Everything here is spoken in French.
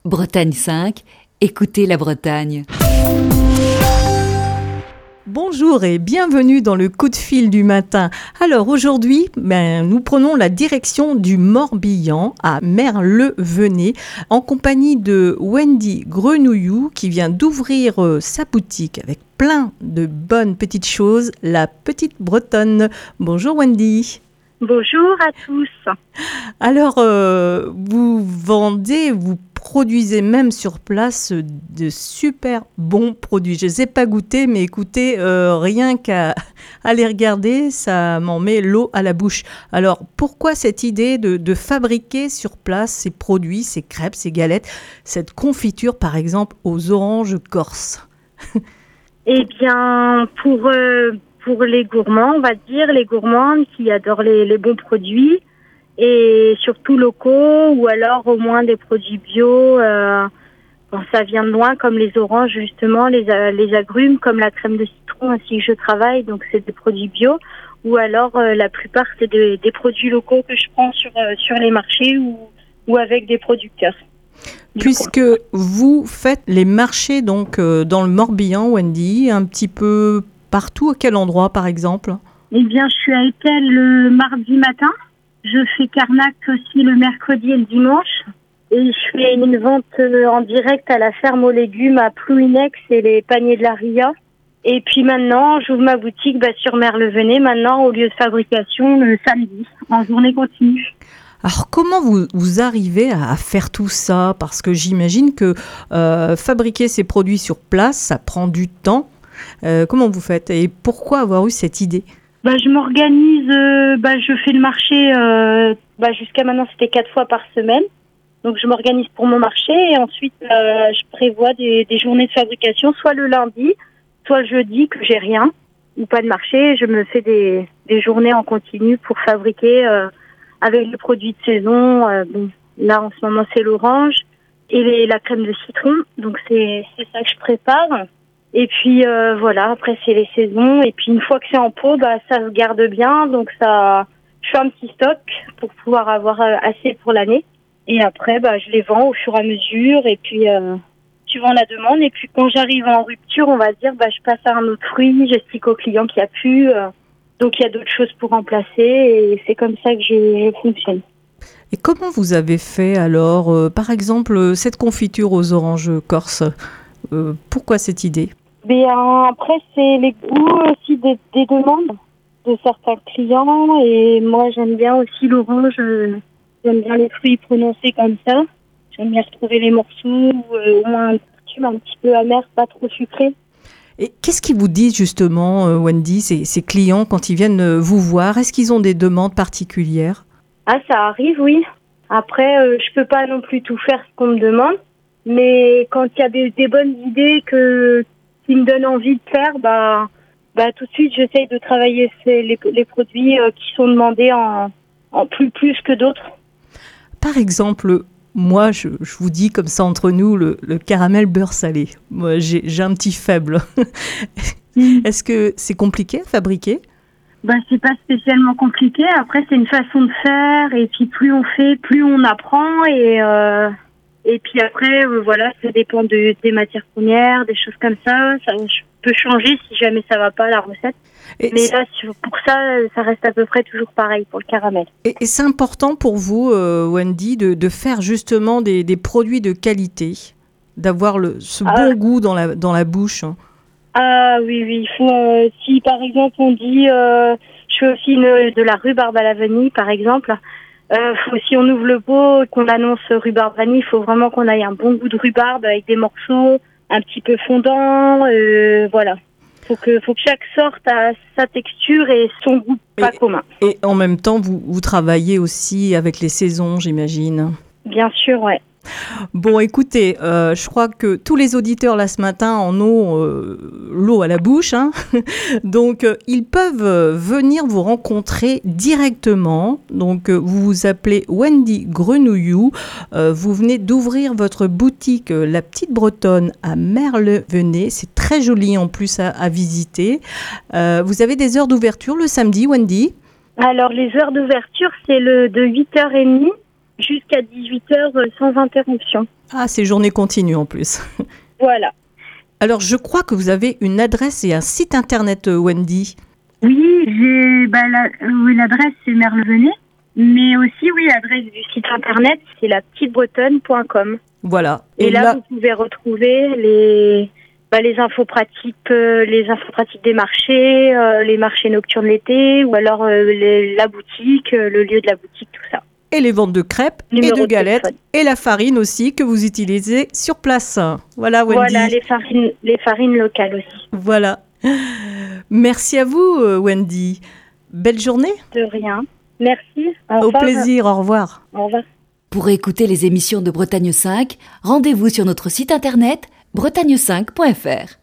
Bretagne 5, écoutez la Bretagne. Bonjour et bienvenue dans le coup de fil du matin. Alors aujourd'hui, nous prenons la direction du Morbihan à Merlevenez en compagnie de Wendy Grenouillou qui vient d'ouvrir sa boutique avec plein de bonnes petites choses, la Petite Bretonne. Bonjour Wendy. Bonjour à tous. Alors, vous produisez même sur place de super bons produits. Je ne les ai pas goûtés, mais écoutez, rien qu'à les regarder, ça m'en met l'eau à la bouche. Alors, pourquoi cette idée de fabriquer sur place ces produits, ces crêpes, ces galettes, cette confiture, par exemple, aux oranges corses? Eh bien, pour les gourmands, on va dire, les gourmandes qui adorent les bons produits et surtout locaux ou alors au moins des produits bio quand ça vient de loin comme les oranges justement, les agrumes comme la crème de citron ainsi que je travaille, donc c'est des produits bio ou alors la plupart c'est des produits locaux que je prends sur les marchés ou avec des producteurs. Puisque vous faites les marchés donc dans le Morbihan, Wendy, un petit peu partout, à quel endroit par exemple? Eh bien, je suis à Étel le mardi matin. Je fais Carnac aussi le mercredi et le dimanche. Et je fais une vente en direct à la ferme aux légumes à Plouinex et les paniers de la Ria. Et puis maintenant, j'ouvre ma boutique sur Merlevenez, maintenant au lieu de fabrication, le samedi, en journée continue. Alors comment vous arrivez à faire tout ça? Parce que j'imagine que fabriquer ces produits sur place, ça prend du temps. Comment vous faites? Et pourquoi avoir eu cette idée? Je m'organise, je fais le marché, jusqu'à maintenant c'était 4 fois par semaine. Donc je m'organise pour mon marché et ensuite je prévois des journées de fabrication, soit le lundi, soit le jeudi que j'ai rien ou pas de marché. Je me fais des journées en continu pour fabriquer avec les produits de saison. Là en ce moment c'est l'orange et la crème de citron. Donc c'est ça que je prépare. Et puis voilà, après c'est les saisons. Et puis une fois que c'est en pot, ça se garde bien. Donc ça, je fais un petit stock pour pouvoir avoir assez pour l'année. Et après, je les vends au fur et à mesure. Et puis suivant la demande. Et puis quand j'arrive en rupture, on va dire, je passe à un autre fruit. J'explique au client qu'il n'y a plus. Donc il y a d'autres choses pour remplacer. Et c'est comme ça que je fonctionne. Et comment vous avez fait alors, par exemple, cette confiture aux oranges corses? Pourquoi cette idée? Après, c'est les goûts aussi des demandes de certains clients. Et moi, j'aime bien aussi l'orange. J'aime bien les fruits prononcés comme ça. J'aime bien retrouver les morceaux au moins un petit peu amer, pas trop sucré. Et qu'est-ce qu'ils vous disent justement, Wendy, ces clients, quand ils viennent vous voir? Est-ce qu'ils ont des demandes particulières? Ah, ça arrive, oui. Après, je peux pas non plus tout faire ce qu'on me demande. Mais quand il y a des bonnes idées qui me donnent envie de faire, tout de suite, j'essaye de travailler les produits qui sont demandés en plus que d'autres. Par exemple, moi, je vous dis comme ça entre nous, le caramel beurre salé. Moi, j'ai un petit faible. Est-ce que c'est compliqué à fabriquer? C'est pas spécialement compliqué. Après, c'est une façon de faire. Et puis, plus on fait, plus on apprend. Et puis après, ça dépend des matières premières, des choses comme ça. Ça peut changer si jamais ça va pas, la recette. Mais là, pour ça, ça reste à peu près toujours pareil pour le caramel. Et c'est important pour vous, Wendy, de faire justement des produits de qualité, d'avoir ce bon goût dans la bouche. Ah oui. Si par exemple on dit, je fais aussi de la rhubarbe à la vanille, par exemple. Si on ouvre le pot et qu'on annonce rhubarbe vanille, il faut vraiment qu'on ait un bon goût de rhubarbe avec des morceaux un petit peu fondants. Voilà. Faut que chaque sorte a sa texture et son goût pas commun. Et en même temps, vous travaillez aussi avec les saisons, j'imagine. Bien sûr, ouais. Bon, écoutez, je crois que tous les auditeurs là ce matin en ont l'eau à la bouche, hein. Donc ils peuvent venir vous rencontrer directement. Donc vous vous appelez Wendy Grenouillou, vous venez d'ouvrir votre boutique La Petite Bretonne à Merlevenez. C'est très joli en plus à visiter. Vous avez des heures d'ouverture le samedi, Wendy? Alors les heures d'ouverture, c'est de 8h30 jusqu'à 18h sans interruption. Ah, c'est journée continue en plus. Voilà. Alors, je crois que vous avez une adresse et un site internet, Wendy. Oui, l'adresse c'est Merlevenez, mais aussi l'adresse du site internet c'est lapetitebretonne.com. Voilà. Et là, vous pouvez retrouver les infos pratiques des marchés, les marchés nocturnes l'été, ou alors la boutique, le lieu de la boutique, tout ça. Et les ventes de crêpes et de galettes et la farine aussi que vous utilisez sur place. Voilà, Wendy. Voilà, les farines locales aussi. Voilà. Merci à vous, Wendy. Belle journée. De rien. Merci. Au plaisir. Au revoir. Au revoir. Pour écouter les émissions de Bretagne 5, rendez-vous sur notre site internet bretagne5.fr.